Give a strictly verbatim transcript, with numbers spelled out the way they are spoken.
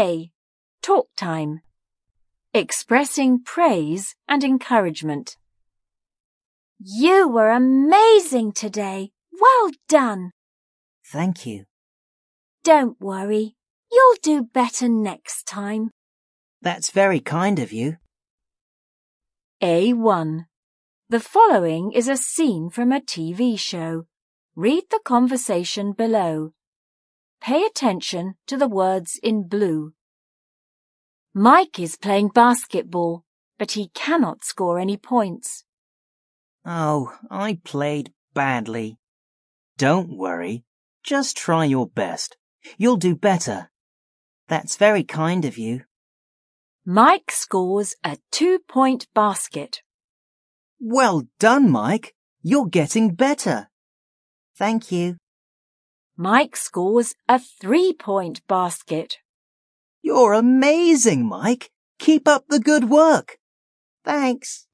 A. Talk time. Expressing praise and encouragement. You were amazing today. Well done. Thank you. Don't worry. You'll do better next time. That's very kind of you. A one. The following is a scene from a T V show. Read the conversation below. Pay attention to the words in blue. Mike is playing basketball, but he cannot score any points. Oh, I played badly. Don't worry. Just try your best. You'll do better. That's very kind of you. Mike scores a two-point basket. Well done, Mike. You're getting better. Thank you. Mike scores a three-point basket. You're amazing, Mike. Keep up the good work. Thanks.